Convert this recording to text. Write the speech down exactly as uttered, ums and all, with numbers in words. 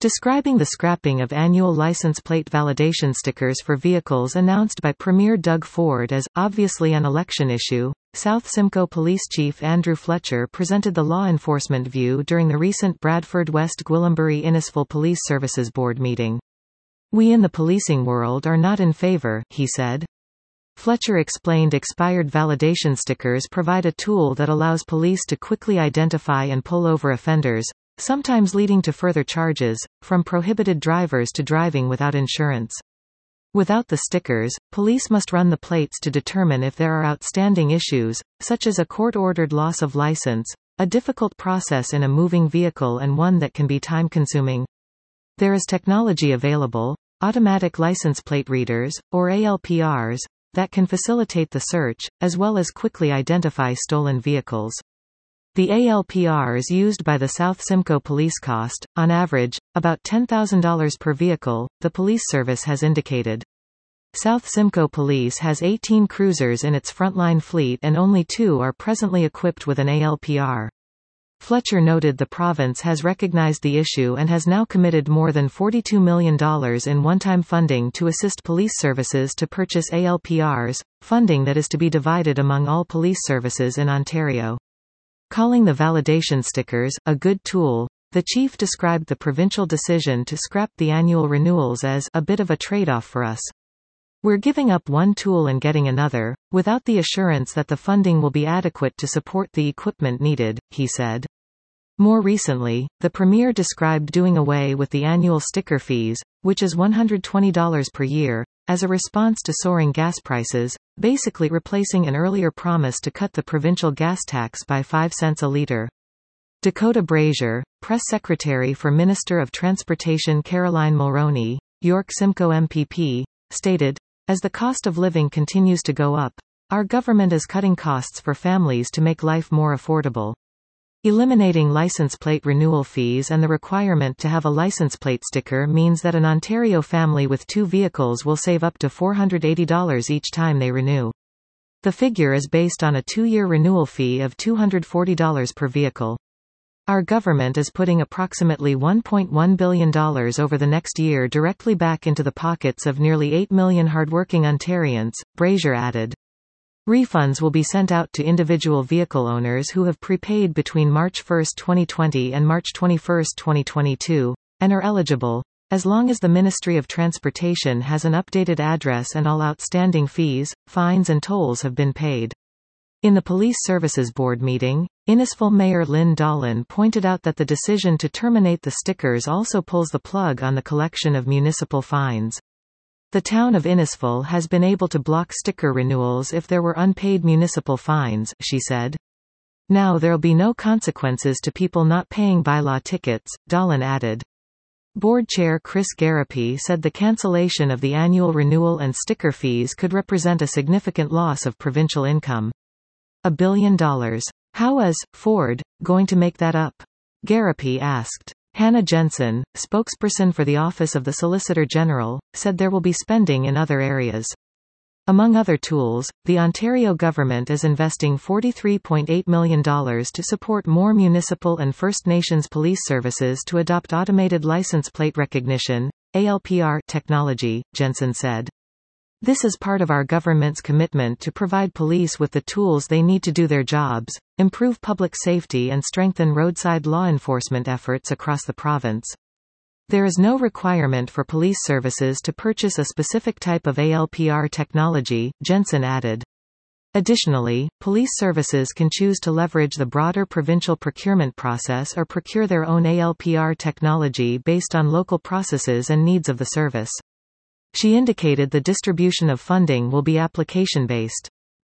Describing the scrapping of annual license plate validation stickers for vehicles announced by Premier Doug Ford as, obviously an election issue, South Simcoe Police Chief Andrew Fletcher presented the law enforcement view during the recent Bradford West Gwillimbury Innisfil Police Services Board meeting. "We in the policing world are not in favor," he said. Fletcher explained expired validation stickers provide a tool that allows police to quickly identify and pull over offenders, sometimes leading to further charges, from prohibited drivers to driving without insurance. Without the stickers, police must run the plates to determine if there are outstanding issues, such as a court-ordered loss of license, a difficult process in a moving vehicle and one that can be time-consuming. There is technology available, automatic license plate readers, or A L P Rs, that can facilitate the search, as well as quickly identify stolen vehicles. The A L P Rs used by the South Simcoe Police cost, on average, about ten thousand dollars per vehicle, the police service has indicated. South Simcoe Police has eighteen cruisers in its frontline fleet and only two are presently equipped with an A L P R. Fletcher noted the province has recognized the issue and has now committed more than forty-two million dollars in one-time funding to assist police services to purchase A L P Rs, funding that is to be divided among all police services in Ontario. Calling the validation stickers a good tool, the chief described the provincial decision to scrap the annual renewals as a bit of a trade-off for us. "We're giving up one tool and getting another, without the assurance that the funding will be adequate to support the equipment needed," he said. More recently, the Premier described doing away with the annual sticker fees, which is one hundred twenty dollars per year, as a response to soaring gas prices, basically replacing an earlier promise to cut the provincial gas tax by five cents a litre. Dakota Brazier, press secretary for Minister of Transportation Caroline Mulroney, York Simcoe M P P, stated, "As the cost of living continues to go up, our government is cutting costs for families to make life more affordable. Eliminating license plate renewal fees and the requirement to have a license plate sticker means that an Ontario family with two vehicles will save up to four hundred eighty dollars each time they renew. The figure is based on a two-year renewal fee of two hundred forty dollars per vehicle. Our government is putting approximately one point one billion dollars over the next year directly back into the pockets of nearly eight million hardworking Ontarians," Brazier added. Refunds will be sent out to individual vehicle owners who have prepaid between March first twenty twenty and March twenty-first twenty twenty-two, and are eligible, as long as the Ministry of Transportation has an updated address and all outstanding fees, fines and tolls have been paid. In the Police Services Board meeting, Innisfil Mayor Lynn Dolan pointed out that the decision to terminate the stickers also pulls the plug on the collection of municipal fines. The town of Innisfil has been able to block sticker renewals if there were unpaid municipal fines, she said. Now there'll be no consequences to people not paying bylaw tickets, Dolan added. Board Chair Chris Garapi said the cancellation of the annual renewal and sticker fees could represent a significant loss of provincial income. A billion dollars. How is Ford going to make that up? Garapi asked. Hannah Jensen, spokesperson for the Office of the Solicitor General, said there will be spending in other areas. Among other tools, the Ontario government is investing forty-three point eight million dollars to support more municipal and First Nations police services to adopt automated license plate recognition, A L P R, technology, Jensen said. This is part of our government's commitment to provide police with the tools they need to do their jobs, improve public safety and strengthen roadside law enforcement efforts across the province. There is no requirement for police services to purchase a specific type of A L P R technology, Jensen added. Additionally, police services can choose to leverage the broader provincial procurement process or procure their own A L P R technology based on local processes and needs of the service. She indicated the distribution of funding will be application-based.